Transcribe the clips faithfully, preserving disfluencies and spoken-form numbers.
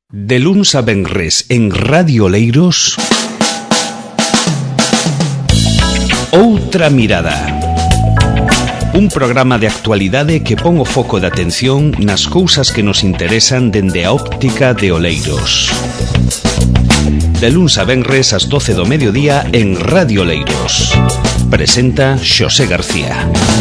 De luns a venres en Radio Oleiros, Outra Mirada. Un programa de actualidade que pon o foco de atención nas cousas que nos interesan dende a óptica de Oleiros. De luns a venres ás doce do mediodía en Radio Oleiros. Presenta Xosé García.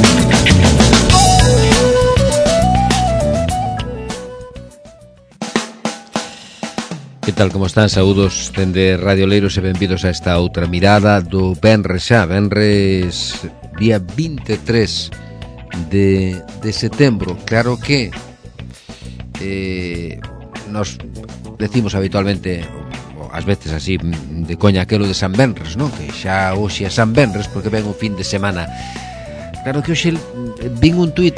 Que tal, como están? Saúdos dende Radio Oleiros e benvidos a esta outra mirada do venres xa, venres día vinte e tres de, de setembro. Claro que eh, nos decimos habitualmente, ás veces así de coña, aquelo de San Venres, non? Que xa hoxe é San Venres porque ven o fin de semana. Claro que hoxe vin un tuit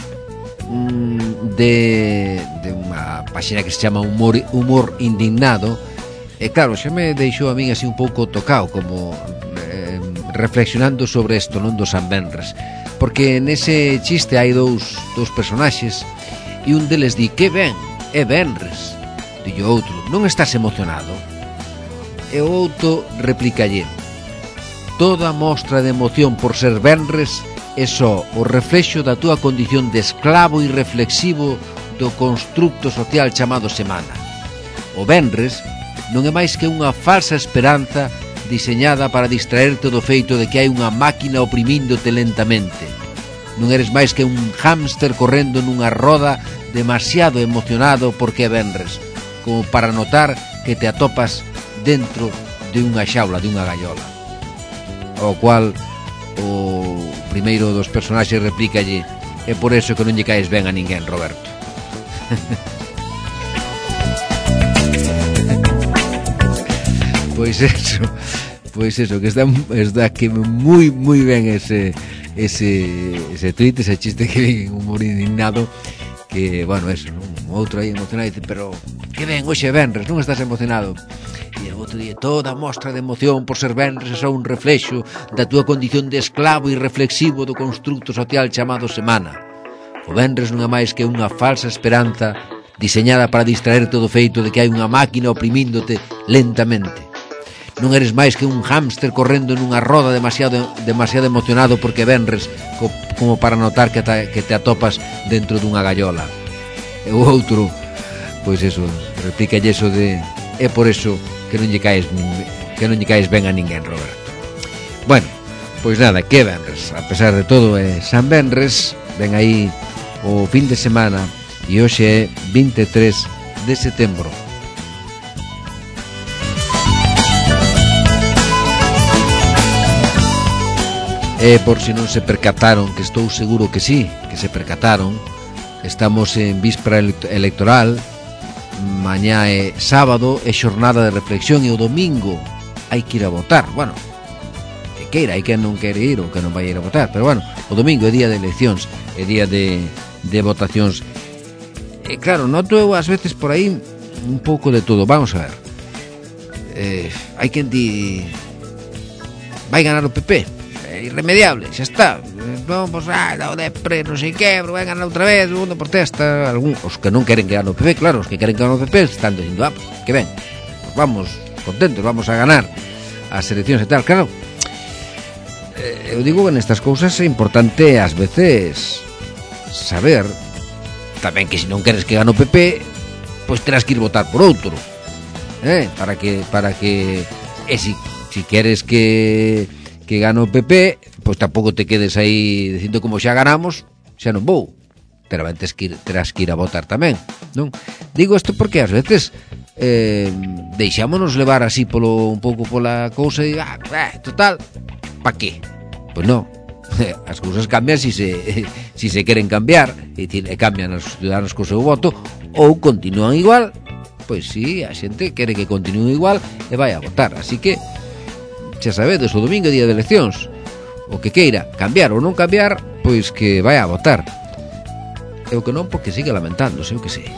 de, de unha páxina que se chama Humor, Humor Indignado, e claro, xa me deixou a min así un pouco tocado, como eh, reflexionando sobre isto, non, do San Venres, porque nese chiste hai dous, dous personaxes e un deles di: que ben, é Venres. Dillo outro: non estás emocionado? E o outro replicalle: toda mostra de emoción por ser Venres é só o reflexo da túa condición de esclavo irreflexivo do constructo social chamado semana. O venres non é máis que unha falsa esperanza diseñada para distraerte do feito de que hai unha máquina oprimíndote lentamente. Non eres máis que un hámster correndo nunha roda demasiado emocionado porque é venres, como para notar que te atopas dentro de unha xaula, de unha gaiola. Ao cual o primeiro dos personaxes replícalle: é por eso que non lle caes ben a ninguén, Roberto. Pois eso, pois eso, que está, está que moi moi ben ese ese ese tweet, ese chiste que vi en Humor Indignado, que, bueno, eso, un outro aí emocionado dice: pero que ben, hoxe é venres, non estás emocionado? E o outro día: toda mostra de emoción por ser venres é só un reflexo da túa condición de esclavo irreflexivo do constructo social chamado semana. O venres non é máis que unha falsa esperanza diseñada para distraerte do feito de que hai unha máquina oprimíndote lentamente. Non eres máis que un hámster correndo nunha roda demasiado demasiado emocionado porque venres, co, como para notar que te, que te atopas dentro dunha gaiola. E o outro, pois eso, replica eso de: é por eso que non lle caes que non lle caes ben a ninguén, Roberto. Bueno, pois nada, que venres, a pesar de todo é San Venres, ven aí o fin de semana e hoxe é vinte e tres de setembro. E por si non se percataron, que estou seguro que sí, que se percataron, estamos en víspera electoral. Mañá é sábado, é xornada de reflexión, e o domingo hai que ir a votar. Bueno, que queira, hai que non quere ir ou que non vai ir a votar, pero bueno, o domingo é día de eleccións, é día de, de votacións. E claro, noto eu ás veces por aí un pouco de todo. Vamos a ver, eh, hai quen di: vai ganar o P P, é irremediable, xa está, vamos, ah, o depre, non sei que, vai ganar outra vez, o mundo protesta. Algún, os que non queren que gane o P P, claro, os que queren que gane o P P están dicindo: ah, que ben, pues vamos contentos, vamos a ganar as eleccións e tal. Claro, eh, eu digo que nestas cousas é importante ás veces saber tamén que se non queres que gane o P P, pois terás que ir votar por outro, eh, para que para que e si, si queres que que gane o P P, pois tampouco te quedes aí dicindo: como xa ganamos, xa non vou. Pero antes que ir, terás que ir a votar tamén, non? Digo isto porque ás veces eh, deixámonos levar así polo un pouco pola cousa e ah, eh, total, pa qué? Pois non, as cousas cambian si se si se queren cambiar, e, e cambian os ciudadanos co seu voto, ou continúan igual. Pois si, a xente quere que continúe igual e vai a votar. Así que xa sabedes, o domingo é día de eleccións. O que queira cambiar ou non cambiar, pois que vai a votar. E o que non, porque sigue lamentándose, o que sei.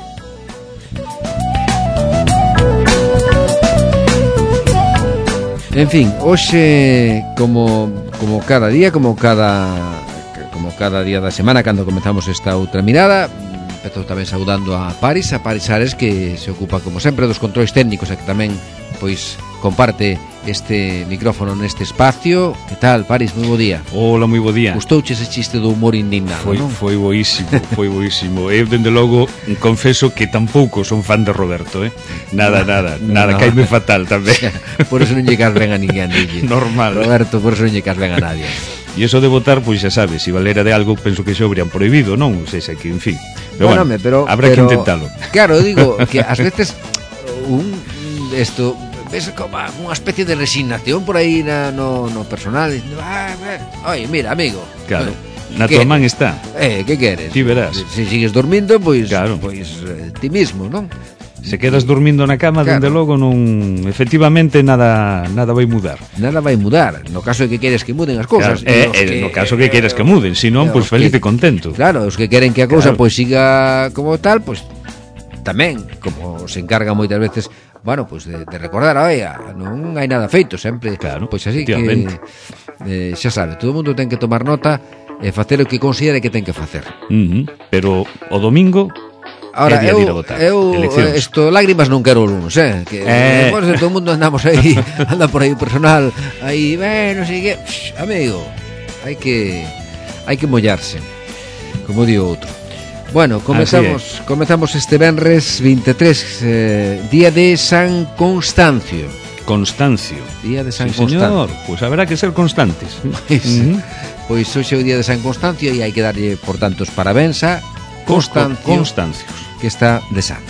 En fin, hoxe, como como cada día, como cada como cada día da semana cando comezamos esta outra mirada, Empezo tamén saudando a Paris, a Paris Ares, que se ocupa como sempre dos controis técnicos e que tamén pois comparte este micrófono neste espacio. Que tal, Paris? Moi bo día. Hola, moi bo día. Gustouche ese chiste do humor indignado, Foi, non? foi boísimo, foi boísimo. Eu, dende logo, confeso que tampouco son fan de Roberto, eh? Nada, nada, nada, No. caime fatal tamén. Por eso non lle cas ben a ninguén, dille. Normal. Roberto, por eso non lle cas ben a nadie. E iso de votar, pois xa sabes, se valera de algo, penso que xa habrían prohibido, non? Sei se que, en fin. Pero Bueno, bueno, home, pero, habrá pero, que intentalo. Claro, eu digo que ás veces un esto ves como unha especie de resignación por aí na, no, no personal. Ah, ah, oye, mira, amigo. Claro. eh, Na ¿qué? tua man está. Eh, que queres? Ti verás. Se sigues dormindo, pois Claro. pois eh, ti mismo, non? Se quedas dormindo na cama, Claro. dende logo non, efectivamente nada nada vai mudar. Nada vai mudar. No caso de que queres que muden as cousas. Claro, eh, Os eh, que- no caso que queres que muden, si non, Claro, pois os feliz que- e contento. Claro, os que queren que a cousa Claro. pois siga como tal, pois tamén, como se encarga moitas veces, bueno, pois de, de recordar, oia, non hai nada feito, sempre, Claro, pois así que efectivamente. eh, xa sabe, todo o mundo ten que tomar nota e facer o que considere que ten que facer. Uh -huh. Pero o domingo Ahora, é día de ir a eu, votar. eu Eleccións. esto, lágrimas non quero o lunes, eh? Que Eh. despois de todo o mundo andamos aí, anda por aí o personal, aí, ben, non sei que, Psh, amigo, hai que hai que mollarse, como di o outro. Bueno, comezamos comezamos este venres vinte e tres, eh, día de San Constancio. Constancio. Día de San Sí, Constancio. señor, pois haberá que ser constantes. Pois, Uh -huh. pois hoxe é o día de San Constancio e hai que darlle, por tanto, os parabéns a Constancio, Constancios. que está de santo.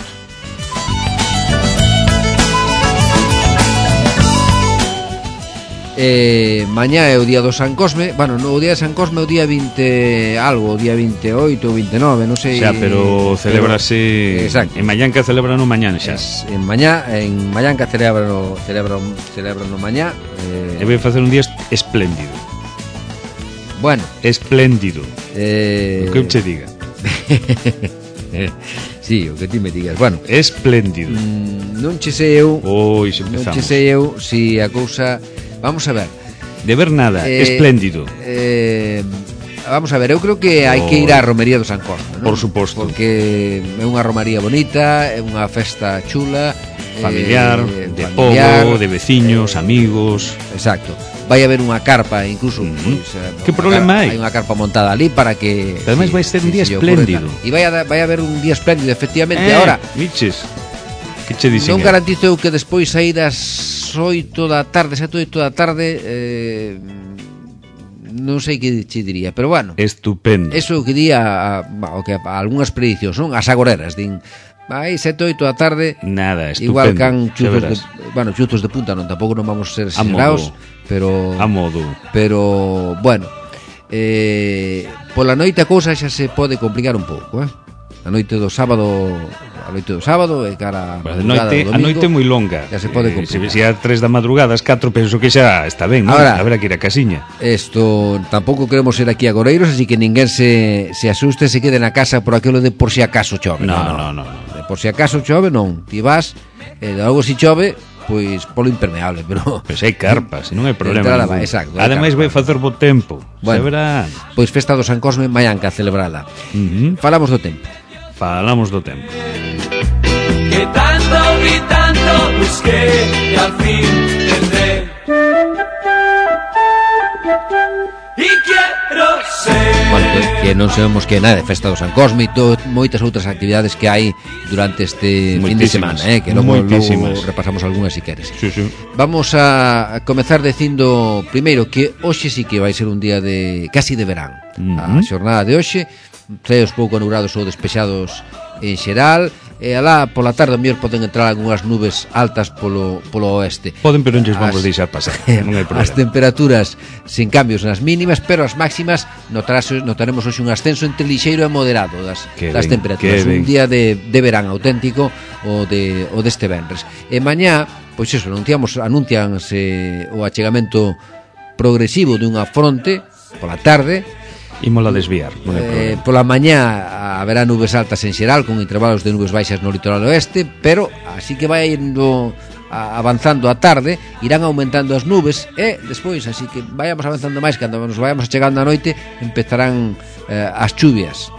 Eh, mañá é o día do San Cosme. Bueno, no, o día de San Cosme é o día vinte algo, o día veintioito ou veintinueve, non sei. Xa, pero celébrase Exacto. en Mallanca celebran no mañán xa. Es, en mañá, en Mallanca celebra no, celebra, celebra no mañá. Eh, E vai facer un día espléndido. bueno, Espléndido. eh, O que eu che diga. sí, o que ti me digas. Bueno, Espléndido. mm, non che sei eu, Oi, xa non empezamos. che sei eu si a cousa. Vamos a ver. De ver nada, Eh, espléndido. Eh, vamos a ver, eu creo que hai que ir á romería do San Cosme, non? Por suposto. Porque é unha romaría bonita, é unha festa chula, Familiar, eh, de familiar, pobo, de veciños, eh, amigos. Exacto. Vai haber unha carpa incluso, Mm. pois, eh, Que unha problema car- hai? Hai unha carpa montada ali para que Pero ademais vai ser un día se lle ocurre espléndido. tal. E vai a, vai a haber un día espléndido, efectivamente. Eh, Ahora, Miches, que che dicen? non eh? garantizo eu que despois aí das oito da tarde, sete oito da tarde, eh, non sei que che diría, pero bueno. Estupendo. Eso que di a, a, o que a, a algunhas predicións, non? As agoreras, din, vai sete oito da tarde, Nada, estupendo. igual can xa chuzos de, verás. bueno, chuzos de punta non, tampouco non vamos ser A exagerados, modo. pero A modo. pero bueno, eh, pola noite a cousa xa se pode complicar un pouco, eh? A noite do sábado, a noite do sábado e cara a Bueno, a madrugada noite, do a domingo, noite é moi longa. xa se pode Eh, se complicar. se a tres da madrugada, as catro, penso que xa está ben, non? Ahora- Habrá que ir a casiña. Esto tampouco queremos ser aquí agoreiros, así que ninguén se, se asuste, se quede na casa por aquilo de por si acaso chove. No, no, no, no. De por si acaso chove, non. Ti vas, e eh, logo si chove, pois polo impermeable, pero Pois hai carpas, non hai problema. Entrada ningún. vai, exacto, hai Ademais vai carpas. facer bo tempo. Bueno. Xa verán. pois festa do San Cosme Mallanca celebrada. Uh -huh. Falamos do tempo. Falamos do tempo. Que tanto y tanto busqué y al fin tendré. Y quiero ser. Bueno, que, que non sabemos que é nada de festa do San Cosme e to, moitas outras actividades que hai durante este fin de Moitísimas, semana, eh, que logo, moitísimas. logo repasamos algunhas si queres. Sí, sí. Vamos a comezar dicindo primeiro que hoxe sí que vai ser un día de casi de verán. Uh A -huh. xornada de hoxe, ceos pouco nubrados ou despexados en xeral, e alá pola tarde mellor poden entrar algunhas nubes altas polo, polo oeste. Poden, pero non lles vamos As- deixar pasar. Non hai As problema. temperaturas sin cambios nas mínimas, pero as máximas notarás, notaremos hoxe un ascenso entre lixeiro e moderado das, Que das ben, temperaturas. que ben. Un día de, de verán auténtico o de o deste venres. E mañá, pois eso, anunciamos, anuncianse o achegamento progresivo dunha fronte pola tarde. Ímola desviar, non hai Eh, problema. pola mañá haberá nubes altas en xeral con intervalos de nubes baixas no litoral oeste, pero así que vai indo a, avanzando a tarde, irán aumentando as nubes e despois, así que vayamos avanzando máis, cando nos vayamos chegando a noite empezarán eh, as chuvias.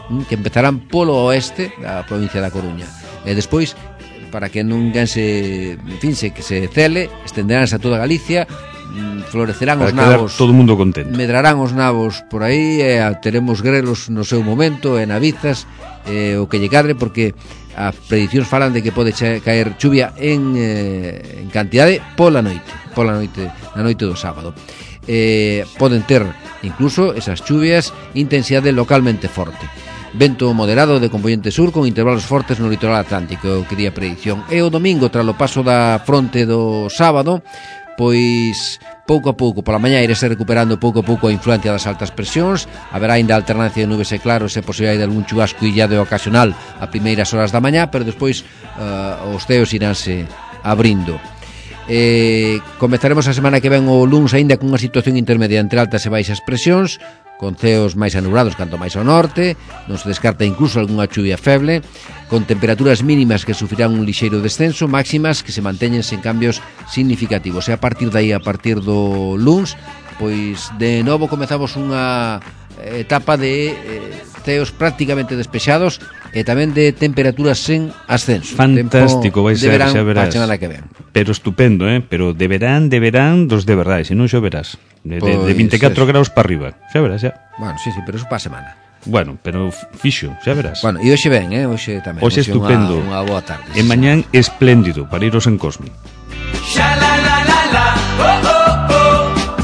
que empezarán polo oeste da provincia da Coruña. E despois, para que non ganse, en fin, se, que se cele, estenderánse a toda Galicia, florecerán para os nabos, todo o mundo contento, medrarán os nabos por aí, e teremos grelos no seu momento, e navizas, e o que lle cadre, porque as predicións falan de que pode caer chuvia en, eh, en cantidade pola noite, pola noite, na noite do sábado. Eh, poden ter incluso esas chuvias intensidade localmente forte. Vento moderado de componente sur con intervalos fortes no litoral atlántico, que di a predicción. E o domingo, tras o paso da fronte do sábado, pois pouco a pouco pola mañá irese recuperando pouco a pouco a influencia das altas presións, haberá ainda alternancia de nubes e claros e posibilidade de algún chubasco illado e ocasional a primeiras horas da mañá, pero despois uh, os ceos iránse abrindo. Eh, comezaremos a semana que ven o luns aínda con unha situación intermedia entre altas e baixas presións, con ceos máis anubrados canto máis ao norte, non se descarta incluso algunha chuvia feble, con temperaturas mínimas que sufrirán un lixeiro descenso, máximas que se manteñen sen cambios significativos. E a partir de aí, a partir do luns, pois de novo comezamos unha etapa de eh, ceos prácticamente despexados e tamén de temperaturas sen ascenso. Fantástico, vai ser, verán, xa verás. Que ven. Pero estupendo, eh? Pero de verán, de verán, dos de verdade, se non xo verás. De, pues, de, de vinte e catro eso. Graus para arriba, xa verás, xa. Bueno, sí, sí, pero eso para a semana. Bueno, pero fixo, xa verás. Bueno, e hoxe ven, eh? Hoxe tamén. Hoxe estupendo. Unha, unha boa tarde. E mañán espléndido para ir ao San Cosme. Xa la la la la, oh oh oh.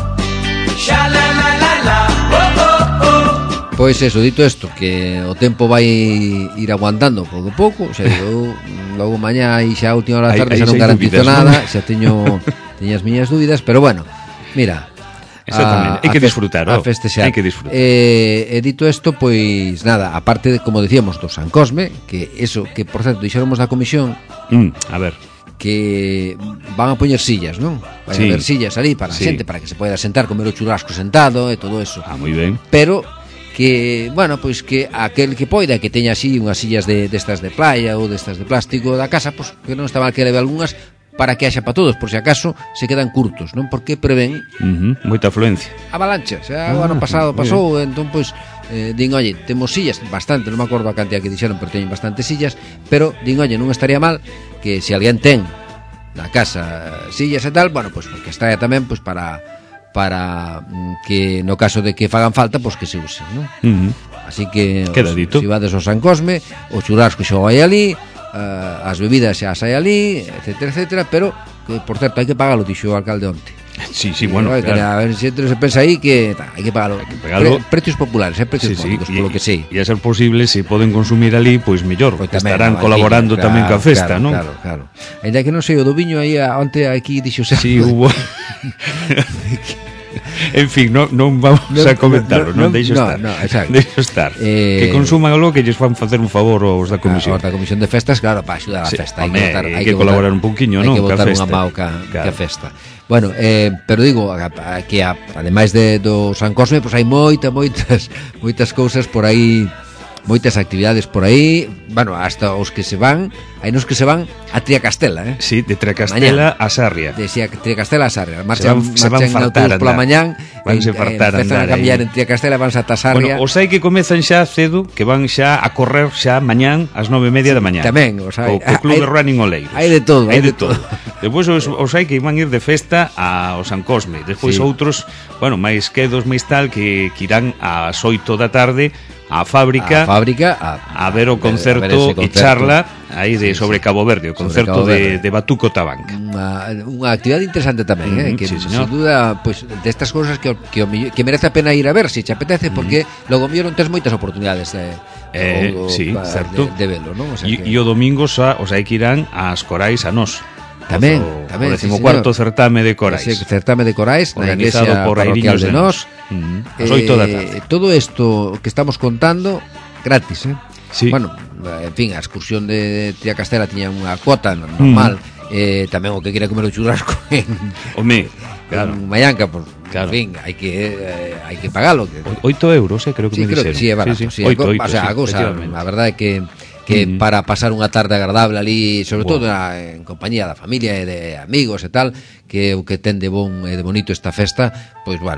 Xa la la la la, oh oh oh. Pois eso, dito isto, que o tempo vai ir aguantando pouco a pouco, xa digo, logo mañá e xa a última hora da tarde xa non garantizo nada, xa teño teño as miñas dúbidas, pero bueno, mira, exactamente, hai que disfrutar, a festexar. Hai que disfrutar. Eh, e dito isto, pois nada, aparte de, como decíamos, do San Cosme, que eso, que por certo, dixéramos da comisión, mm, a ver, que van a poñer sillas, non? Vai sí. a haber sillas ali para sí. a xente, para que se poida sentar, comer o churrasco sentado e todo eso. Ah, moi ben. Pero que, bueno, pois que aquel que poida que teña así unhas sillas de destas de playa ou destas de plástico da casa, pois que non está mal que leve algunhas para que haxa para todos, por si acaso se quedan curtos, non? Porque prevén uh-huh, moita afluencia. Avalancha, o sea, o ano pasado pasou, entón pois eh, din, oye, temos sillas bastante, non me acordo a cantidad que dixeron, pero teñen bastantes sillas, pero din, oye, non estaría mal que se alguén ten na casa sillas e tal, bueno, pois porque está tamén pois para para que no caso de que fagan falta, pois que se usen, non? Uh-huh. Así que queda dito. Se vades ao San Cosme, o churrasco xa vai ali, uh, as bebidas xa sai ali, etcétera, etcétera, pero que por certo hai que pagalo, dixo o alcalde onte. Sí, sí, bueno, claro. Que, a ver, se se pensa aí que ta, hai que pagalo. Hai que pagalo. Pre, precios populares, eh, precios sí, públicos, sí, polo que sei. E a ser posible, se poden consumir ali, pois mellor, pues tamén, estarán no, colaborando aquí, tamén claro, ca festa, claro, non? Claro, claro. Ainda que non sei, o do viño aí onte aquí dixo xa. Sí, hubo. En fin, non, non vamos no, a comentarlo, non, non deixo no, estar. No, exacto. Deixo estar. Eh, que consuman algo que lles van facer un favor aos da comisión. Aos da comisión de festas, claro, para axudar a sí, festa, home, hai que botar, hai que colaborar un pouquiño, non? Hai que botar unha mau ca, claro. ca festa. Bueno, eh, pero digo que a, ademais de do San Cosme, pois pues hai moita, moitas, moitas cousas por aí, moitas actividades por aí, bueno, hasta os que se van, hai nos que se van a Triacastela, eh? Sí, de Triacastela a Sarria. De Triacastela a Sarria. Marchan, se van, marchan autobús pola mañán, vanse fartar eh, empezan a cambiar ahí. En Triacastela, vanse ata Sarria. Bueno, os hai que comezan xa cedo, que van xa a correr xa mañán ás nove e media da mañán. Tamén, os hai. O, o Club de Running Oleiros. Hai de todo, hai de, de todo. todo. Depois os, os hai que van ir de festa ao San Cosme. Despois sí. outros, bueno, máis quedos, máis tal, que, que irán ás oito da tarde a fábrica, a fábrica a, a ver o concerto e charla aí de sí, sobre Cabo Verde, o concerto de, de Batuco Tabanca. Unha, unha actividade interesante tamén, mm, eh, que sí, sin duda, pues, destas cousas que, que, que merece a pena ir a ver, se si te apetece, mm. porque logo mellor non tes moitas oportunidades de, eh, o, sí, pa, certo. de, de velo, non? O sea e, que... e o domingo xa, os hai que irán ás Corais a nós. Tamén, o, tamén, o decimocuarto sí, certame de Corais. Ese certame de Corais na iglesia por parroquial de Nós. Uh-huh. As oito da tarde. Eh, todo isto que estamos contando gratis, eh? Sí. Bueno, en fin, a excursión de Triacastela tiña unha cuota normal, uh-huh. eh, tamén o que queira comer o churrasco en Home, claro. En Mayanca, pues, claro. En fin, hai que eh, hai que pagalo. Que... oito euros, eh, creo que sí, me creo dixeron. Que sí, é barato, sí, sí. Sí, oito, oito, o sea, sí, a cousa, a verdade é que que uh-huh. para pasar unha tarde agradable ali, sobre wow. todo en compañía da familia e de amigos e tal, que o que ten de bon e de bonito esta festa, pois bueno,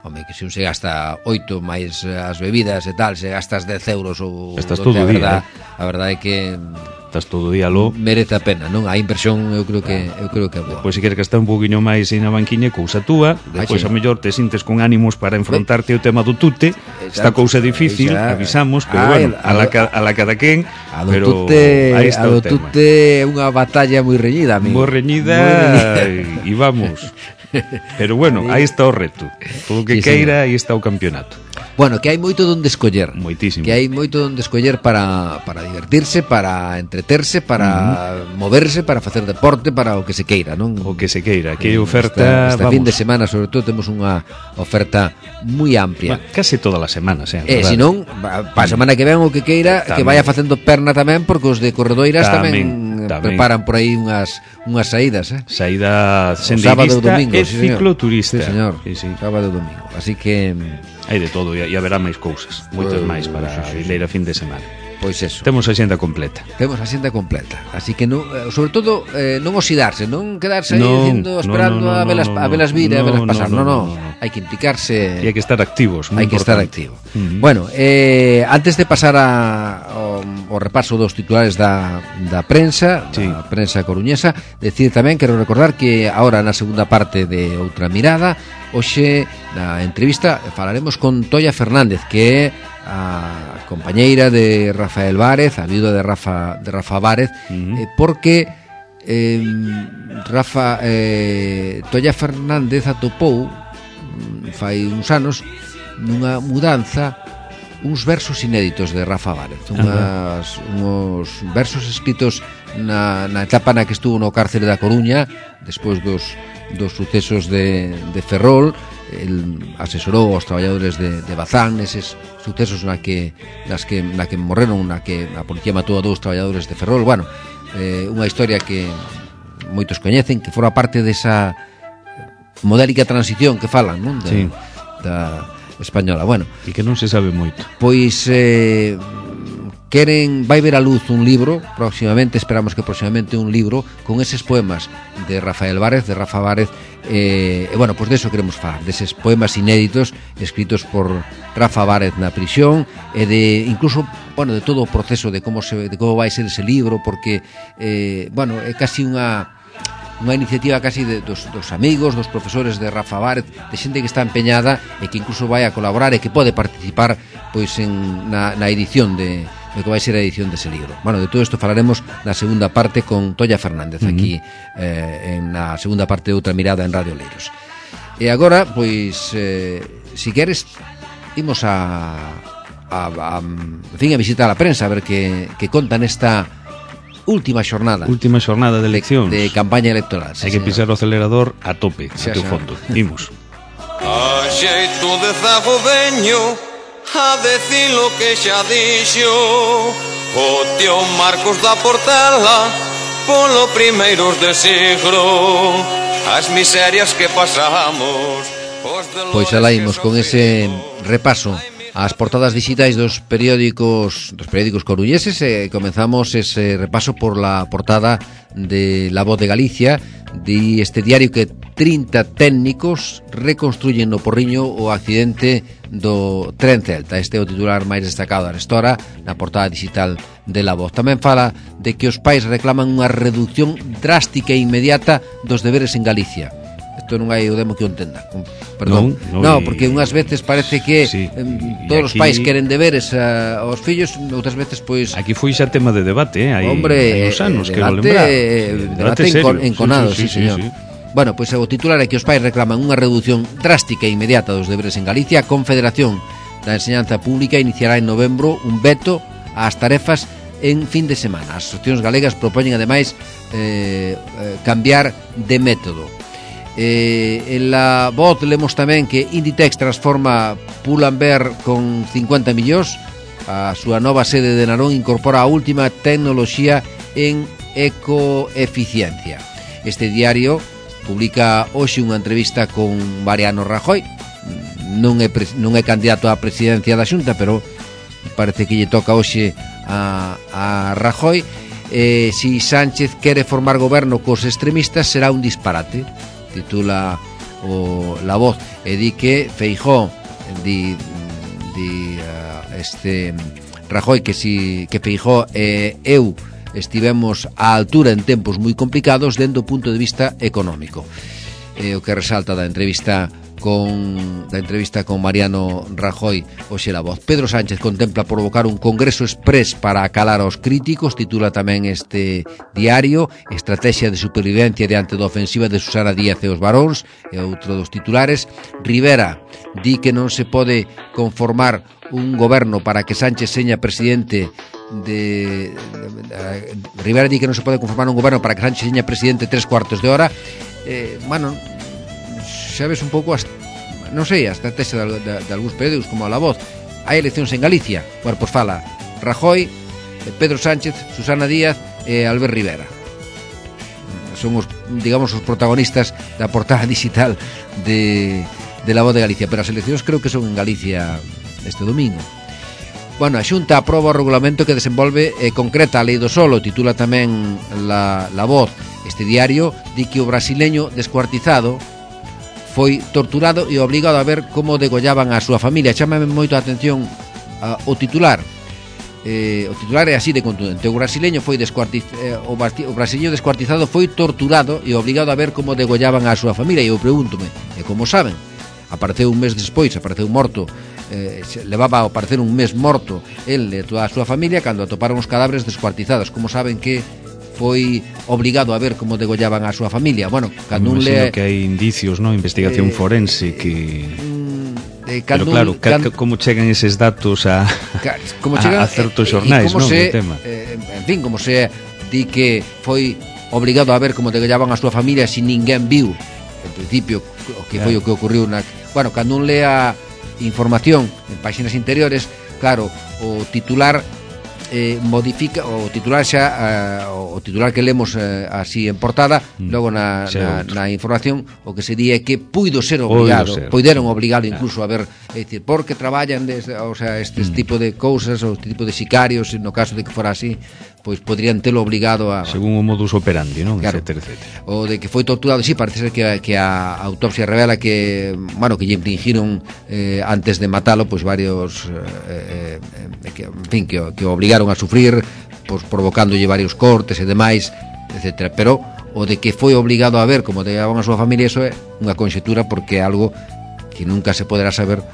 home, que se un se gasta oito máis as bebidas e tal, se gastas dez euros ou Estás do todo que a o día, verdade, eh. a verdade é que Estás todo o día lo. merece a pena, non? A inversión eu creo que eu creo que é boa. Pois se queres gastar un poquinho máis aí na banquiña, cousa túa. Depois sí. a mellor te sintes con ánimos para enfrontarte ao tema do tute. Esta cousa difícil, Xa. avisamos, pero Ai, bueno, a a la, do- ca- a la cada quen. A do Pero tute, aí a está do o tema. tute é unha batalla moi reñida, amigo. Moi reñida e, e vamos. Pero bueno, aí está o reto. Todo o que Sí, queira, aí está o campeonato. Bueno, que hai moito donde escoller. Moitísimo. Que hai moito donde escoller para, para divertirse, para entreterse, para uh-huh. moverse, para facer deporte, para o que se queira, non? O que se queira, que oferta, esta, esta vamos. fin de semana, sobre todo, temos unha oferta moi amplia. Bueno, case todas as semanas, eh, E, se non, para a semana que ven o que queira, Tamén. que vaya facendo perna tamén, porque os de Corredoiras Tamén, tamén, tamén. preparan por aí unhas unhas saídas, eh? Saída O sábado e sendeirista domingo, e sí, señor. cicloturista. Sí, señor. Sí, sí. Sábado e domingo. Así que, Hai de todo, e haberá máis cousas, moitas Pois, máis para sí, a sí, sí. vindeira fin de semana. pois eso. Temos a xenda completa. Temos a xenda completa. Así que non, eh, sobre todo non oxidarse, non quedarse aí Non, dicindo, esperando no, no, no, a velas no, a velas vir, no, a velas no, pasar. no, No, no, no, no. hai que implicarse. E hai que estar activos, moi Hai que estar importante. activo. Uh-huh. Bueno, eh, antes de pasar a, ao, ao repaso dos titulares da, da prensa, Sí. da prensa coruñesa, decir tamén, quero recordar que ahora na segunda parte de Outra Mirada, hoxe na entrevista falaremos con Toia Fernández, que é a compañeira de Rafael Várez, a viuda de Rafa de Rafa Várez, Uh-huh. eh, porque eh, Rafa eh, Toia Fernández atopou mm, fai uns anos nunha mudanza uns versos inéditos de Rafa Várez, unhas, uns versos escritos na, na etapa na que estuvo no cárcere da Coruña despois dos, dos sucesos de, de Ferrol. El asesorou aos traballadores de, de Bazán neses sucesos na que, nas que, na que morreron, na que a policía matou a dous traballadores de Ferrol. Bueno, eh, unha historia que moitos coñecen, que fora parte desa modélica transición que falan, non? Da, Sí. da española. Bueno, E que non se sabe moito. pois eh, queren, vai ver a luz un libro próximamente, esperamos que próximamente un libro con eses poemas de Rafael Várez, de Rafa Várez, eh, e bueno, pois deso queremos falar, deses poemas inéditos escritos por Rafa Várez na prisión, e de incluso, bueno, de todo o proceso de como se de como vai ser ese libro, porque eh, bueno, é casi unha unha iniciativa casi de, dos, dos amigos, dos profesores de Rafa Várez, de xente que está empeñada e que incluso vai a colaborar e que pode participar pois en, na, na edición de, de que vai ser a edición dese libro. Bueno, de todo isto falaremos na segunda parte con Toia Fernández, uh-huh. aquí eh, en na segunda parte de Outra Mirada en Radio Oleiros. E agora, pois, eh, si queres, imos a, a, a, en fin, a visitar a prensa, a ver que, que conta nesta última xornada Última xornada de eleccións. de, de campaña electoral. Hai que pisar o acelerador a tope, Xa, a teu xa. fondo. Imos. A xeito de zago veño a decir lo que xa dixo o tío Marcos da Portela polo primeiros de siglo as miserias que pasamos os de Pois alá imos con ese repaso ás portadas digitais dos periódicos dos periódicos coruñeses e comenzamos ese repaso por la portada de La Voz de Galicia, de este diario que trinta técnicos reconstruyen no Porriño o accidente do tren Celta. Este é o titular máis destacado da história na portada digital de La Voz. Tamén fala de que os pais reclaman unha reducción drástica e inmediata dos deberes en Galicia. Isto non hai o demo que o entenda. Perdón. Non, non, no, e- porque unhas veces parece que Sí, e em, todos os aquí- pais queren deberes a, aos fillos, outras veces pois Aquí foi xa tema de debate, eh? Hai, hombre, hai uns anos, eh, quero debate, lembrar. eh, debate encon, enconado, sí, sí, señor. sí. Bueno, pois o titular é que os pais reclaman unha reducción drástica e inmediata dos deberes en Galicia. A Confederación da Enseñanza Pública iniciará en novembro un veto ás tarefas en fin de semana. As asociacións galegas propoñen ademais eh, eh, cambiar de método. Eh, en La Voz lemos tamén que Inditex transforma Pull&Bear con cincuenta millóns. A súa nova sede de Narón incorpora a última tecnoloxía en ecoeficiencia. Este diario publica hoxe unha entrevista con Mariano Rajoy. Non é, pres- non é candidato á presidencia da Xunta, pero parece que lle toca hoxe a, a Rajoy. Eh, si Sánchez quere formar goberno cos extremistas será un disparate, titula o La Voz, e di que Feijóo di, di uh, este Rajoy que si que Feijóo e eu estivemos á altura en tempos moi complicados dende o punto de vista económico. Eh, o que resalta da entrevista con da entrevista con Mariano Rajoy hoxe La Voz. Pedro Sánchez contempla provocar un congreso exprés para acalar aos críticos, titula tamén este diario, Estrategia de supervivencia diante da ofensiva de Susana Díaz e os varóns, e outro dos titulares. Rivera di que non se pode conformar un goberno para que Sánchez seña presidente de, de, de Rivera di que non se pode conformar un goberno para que Sánchez seña presidente tres cuartos de hora. Eh, bueno, sabes un pouco, non sei, a estrategia de, de, de algúns periódicos como a La Voz. Hai eleccións en Galicia, bueno, pois fala Rajoy, Pedro Sánchez, Susana Díaz e Albert Rivera. Son os, digamos, os protagonistas da portada digital de, de La Voz de Galicia, pero as eleccións creo que son en Galicia este domingo. Bueno, a Xunta aproba o regulamento que desenvolve e concreta a lei do solo, titula tamén la, la Voz. Este diario di que o brasileño descuartizado foi torturado e obrigado a ver como degollaban a súa familia. Chámame moito a atención uh, o titular. Eh, o titular é así de contundente. O brasileño foi descuartizado, eh, o, o brasileño descuartizado foi torturado e obrigado a ver como degollaban a súa familia. E eu pregúntome, e como saben, apareceu un mes despois, apareceu morto, eh, levaba a aparecer un mes morto el e toda a súa familia cando atoparon os cadáveres descuartizados. Como saben que foi obrigado a ver como degollaban a súa familia. Bueno, cando un le... que hai indicios, no, investigación eh, forense que... Eh, pero claro, un, can... como chegan eses datos a, como chegan, a, a certos xornais, non, se, o tema. Eh, en fin, como se di que foi obrigado a ver como degollaban a súa familia sin ninguén viu. En principio, o que foi o que ocurriu na... Bueno, cando un lea información en páxinas interiores, claro, o titular eh, modifica o titular xa uh, o titular que lemos uh, así en portada, mm, logo na, na, na información o que se di é que puido ser obligado, ser, poideron obrigado incluso a ver, é dicir, porque traballan desde, o sea, este mm. tipo de cousas, ou este tipo de sicarios, no caso de que fora así, pois podrían telo obligado a... Según o modus operandi, non? Claro. Etcétera, etcétera. O de que foi torturado, sí, parece ser que, que a autopsia revela que, bueno, que lle infringiron eh, antes de matalo, pois varios eh, eh, que, en fin, que, que o obligaron a sufrir, pois provocándolle varios cortes e demais, etcétera. Pero o de que foi obligado a ver como degaban a súa familia, eso é unha conxetura, porque é algo que nunca se poderá saber,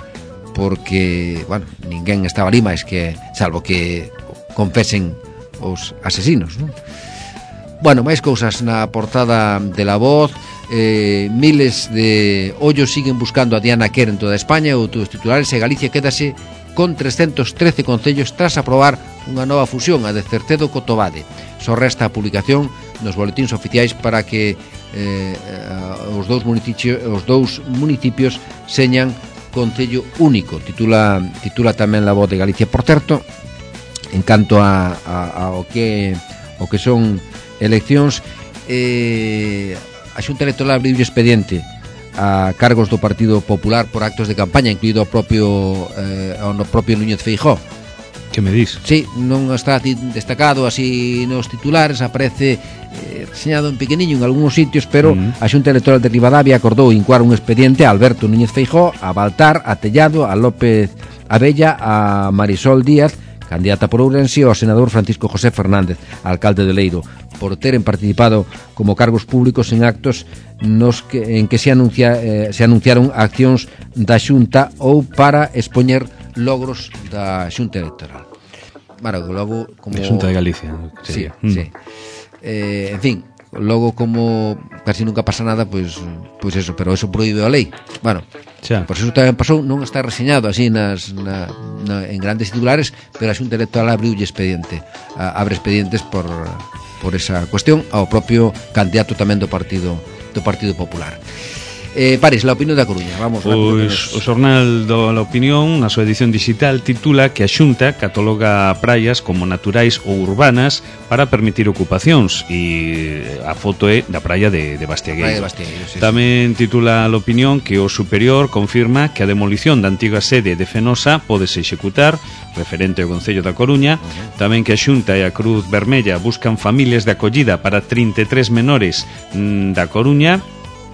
porque, bueno, ninguén estaba ali, máis que, salvo que confesen os asesinos, non? Bueno, máis cousas na portada de La Voz. eh, Miles de ollos siguen buscando a Diana Quer en toda España. Outros titulares, e Galicia quédase con trescentos trece concellos tras aprobar unha nova fusión, a de Cercedo co Tobade. Só resta a publicación nos boletíns oficiais para que eh, os dous municipios, os dous municipios señan concello único. Titula, titula tamén La Voz de Galicia. Por certo, en canto a, a, a o que o que son eleccións, eh, a Xunta Electoral abriu expediente a cargos do Partido Popular por actos de campaña, incluído o propio eh, o no propio Núñez Feijóo. Que me dis? Sí, non está destacado así nos titulares, aparece eh, reseñado en pequeniño en algúns sitios, pero mm. a Xunta Electoral de Ribadavia acordou incoar un expediente a Alberto Núñez Feijóo, a Baltar, a Tellado, a López Abella, a Marisol Díaz, candidata por Ourense, ao senador Francisco José Fernández, alcalde de Leiro, por teren participado como cargos públicos en actos nos que, en que se, anuncia, eh, se anunciaron accións da Xunta ou para expoñer logros da Xunta Electoral. Bueno, logo como... A Xunta de Galicia. Sí, mm. sí. Eh, en fin, logo como casi nunca pasa nada, pois pues, pois pues eso, pero eso proíbe a lei. Bueno, xa. Por eso tamén pasou, non está reseñado así nas, na, na, en grandes titulares, pero a Xunta Electoral abriu expediente, a, abre expedientes por, por esa cuestión ao propio candidato tamén do Partido do Partido Popular. Eh, Paris, La Opinión da Coruña. Vamos, pois o xornal do La Opinión, na súa edición digital, titula que a Xunta cataloga praias como naturais ou urbanas para permitir ocupacións, e a foto é da praia de, de Bastiagueiro. Praia de Bastiagueiro, sí, Tamén sí. Titula La Opinión que o superior confirma que a demolición da antiga sede de Fenosa pódese executar, referente ao Concello da Coruña. Uh-huh. Tamén que a Xunta e a Cruz Vermella buscan familias de acollida para trinta e tres menores mm, da Coruña.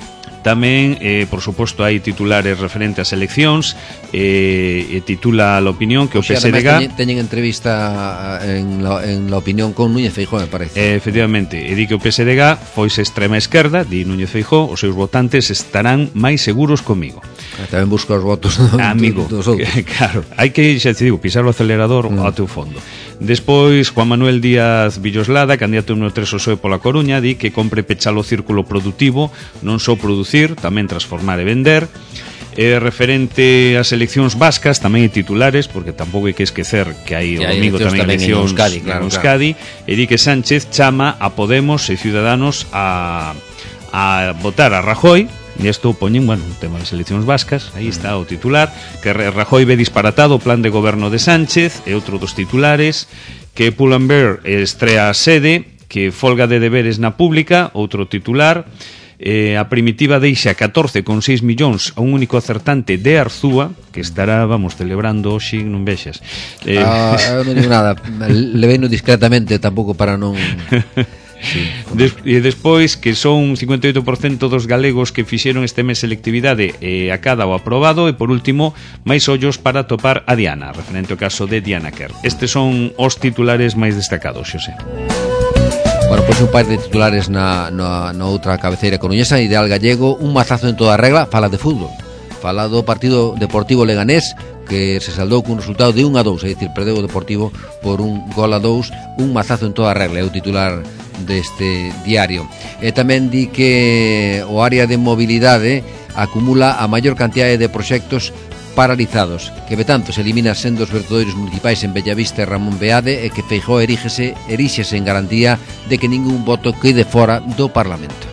Tamén, eh, por suposto, hai titulares referentes ás eleccións, eh, e titula La Opinión que o, o sea, P S D G... Teñen, teñen entrevista en la, en La Opinión con Núñez Feijóo, me parece. Eh, efectivamente, e di que o P S D G foise extrema esquerda, di Núñez Feijóo, os seus votantes estarán máis seguros comigo. Ah, tamén busca os votos do, amigo, dos outros. Claro, hai que, xa te digo, pisar o acelerador mm. ao teu fondo. Despois, Juan Manuel Díaz Villoslada, candidato número tres ao P S O E pola Coruña, di que compre pechar o círculo productivo, non só producir, tamén transformar e vender. Eh, referente ás eleccións vascas, tamén hai titulares, porque tampouco hai que esquecer que hai o domingo tamén eleccións en Euskadi, claro, en Euskadi, claro. E di que Sánchez chama a Podemos e Ciudadanos a, a votar a Rajoy. E isto poñen, bueno, un tema das eleccións vascas, aí está o titular, que Rajoy ve disparatado o plan de goberno de Sánchez, e outro dos titulares, que Pull&Bear estrea a sede, que folga de deberes na pública, outro titular, eh, a Primitiva deixa catorce con seis millóns a un único acertante de Arzúa, que estará, vamos, celebrando hoxe, non vexas. Eh... Ah, eu non digo nada, leveino discretamente, tampouco para non... Sí, Des, e despois que son cincuenta e oito por cento dos galegos que fixeron este mes selectividade eh, a cada o aprobado, e por último máis ollos para topar a Diana, referente ao caso de Diana Kerr. Estes son os titulares máis destacados, Xosé. Bueno, pois pues un par de titulares na, na, na outra cabeceira coruñesa. Ideal Gallego, un mazazo en toda regla, fala de fútbol, fala do partido Deportivo Leganés, que se saldou cun resultado de un a dous, é dicir, perdeu o Deportivo por un gol a dous, un mazazo en toda regla, é o titular deste diario. E tamén di que o área de mobilidade acumula a maior cantidade de proxectos paralizados, que betanto se elimina sendo os vertedores municipais en Bellavista e Ramón Beade, e que Feijóo eríxese, eríxese en garantía de que ningún voto quede fora do Parlamento.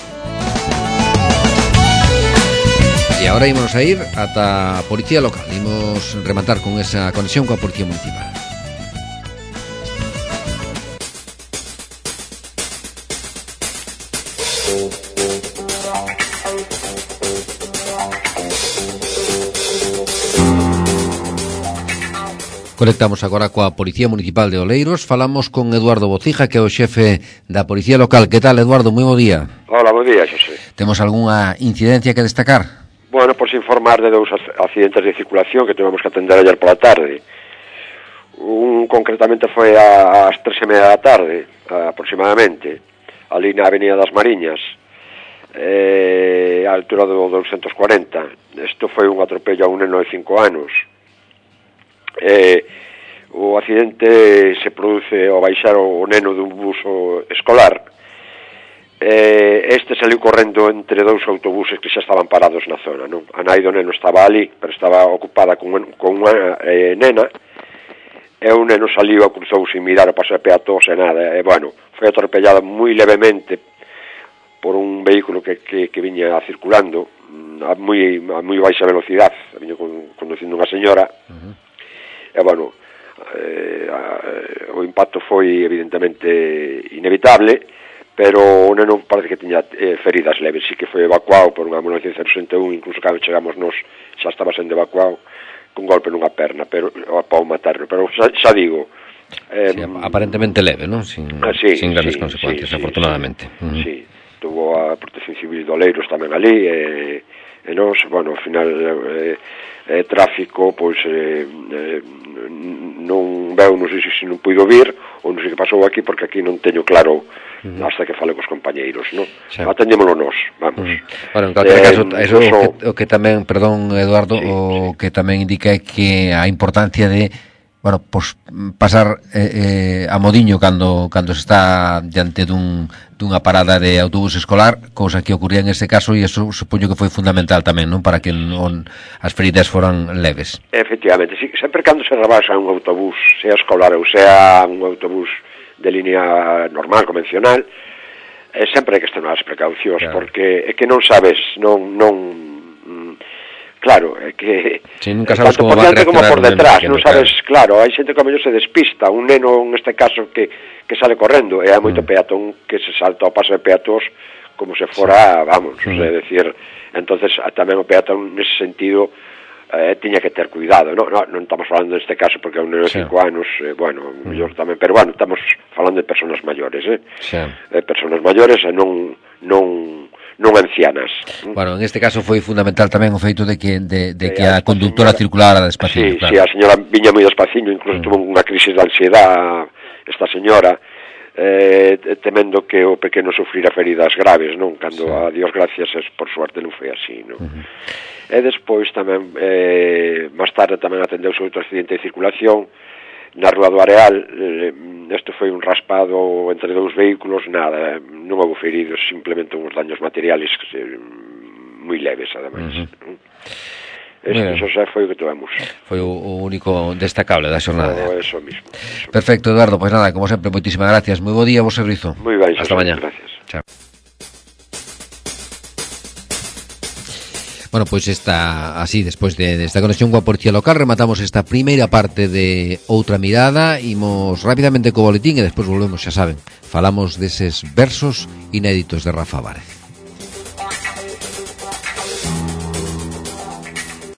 E agora ímonos a ir ata a Policía Local, imos rematar con esa conexión coa Policía Municipal. Conectamos agora coa Policía Municipal de Oleiros. Falamos con Eduardo Bocija, que é o xefe da Policía Local. Que tal, Eduardo? Moi bo día. Hola, bo día, Xosé. Temos algunha incidencia que destacar? Bueno, por informar de dous accidentes de circulación que tivemos que atender ayer pola tarde. Un concretamente foi ás tres e media da tarde, aproximadamente, ali na Avenida das Mariñas, eh, a altura do doscientos cuarenta. Isto foi un atropello a un neno de cinco anos. Eh, o accidente se produce ao baixar o neno dun bus escolar. Eh, este saliu correndo entre dous autobuses que xa estaban parados na zona, non? A nai do neno estaba ali, pero estaba ocupada con, con unha eh, nena, e o neno saliu e cruzou sin mirar o paso de peatóns e nada, e bueno, foi atropellado moi levemente por un vehículo que, que, que viña circulando a moi, a moi baixa velocidade, viña con, conducindo unha señora. Uh-huh. E, bueno, eh, o impacto foi evidentemente inevitable, pero o neno parece que tiña eh, feridas leves, sí que foi evacuado por unha ambulancia cero sesenta e un, incluso cando chegamos nos xa estaba sendo evacuado con golpe nunha perna, pero para matarlo, pero xa, xa digo, eh, sí, aparentemente leve, ¿no? Sin, ah, sí, sin grandes sí, consecuencias, sí, afortunadamente. Sí, uh-huh. Sí, tuvo a Protección Civil de Oleiros tamén ali, e, e nos, bueno, ao final eh, eh, tráfico, pois eh, eh, non veo, non sei se non puido vir ou non sei que pasou aquí, porque aquí non teño claro uh-huh. hasta que fale cos compañeiros, non? Sí. Atendémolo nos, vamos. Uh-huh. Bueno, en calquera eh, caso, eso o, que, o que tamén, perdón, Eduardo, sí, o sí. que tamén indica é que a importancia de, bueno, pues pasar eh, eh, a modiño cando cando se está diante dun dunha parada de autobús escolar, cousa que ocurría en este caso, e eso supoño que foi fundamental tamén, non? Para que non as feridas foran leves. Efectivamente, sí, sempre cando se rebasa un autobús, sea escolar ou sea un autobús de línea normal, convencional, eh, sempre hai que estar nas precaucións, claro. Porque é que non sabes, non non claro, é que sí, nunca sabes como va a reaccionar como por detrás, non sabes, claro, hai xente que a mellor se despista, un neno neste caso que, que sale correndo, e hai moito mm. peatón que se salta ao paso de peatóns como se fora, sí. vamos, mm. é decir, entonces tamén o peatón nese sentido eh, tiña que ter cuidado, non, non, non estamos falando neste caso porque é un neno de cinco anos, eh, bueno, mm. mellor tamén, pero bueno, estamos falando de personas maiores, eh, sí. eh personas maiores e non non non ancianas. Bueno, en este caso foi fundamental tamén o feito de que de, de que Eh, a conductora señora, circulara despaciño, Sí, claro. sí, a señora viña moi despaciño, incluso mm. tuvo unha crisis de ansiedade esta señora, eh, temendo que o pequeno sufrira feridas graves, non? Cando sí. a Dios gracias, es, por suerte non foi así, non? Uh-huh. E despois tamén, eh, máis tarde tamén atendeuse outro accidente de circulación na Rúa do Areal. eh, isto foi un raspado entre dous vehículos, nada, non houve feridos, simplemente uns daños materiales que se, moi leves, ademais. Uh-huh. Isto xa foi o que tivemos. Foi o, o único destacable da xornada. Oh, eso mismo. Eso. Perfecto, Eduardo, pois pues nada, como sempre, moitísimas gracias. Moi bo día, bo servizo. Moi ben, hasta mañá. Gracias. Chao. Bueno, pois pues esta, así, despois de, de esta conexión coa Policía Local, rematamos esta primeira parte de Outra Mirada. Imos rapidamente co boletín e despois volvemos, xa saben. Falamos deses versos inéditos de Rafa Várez.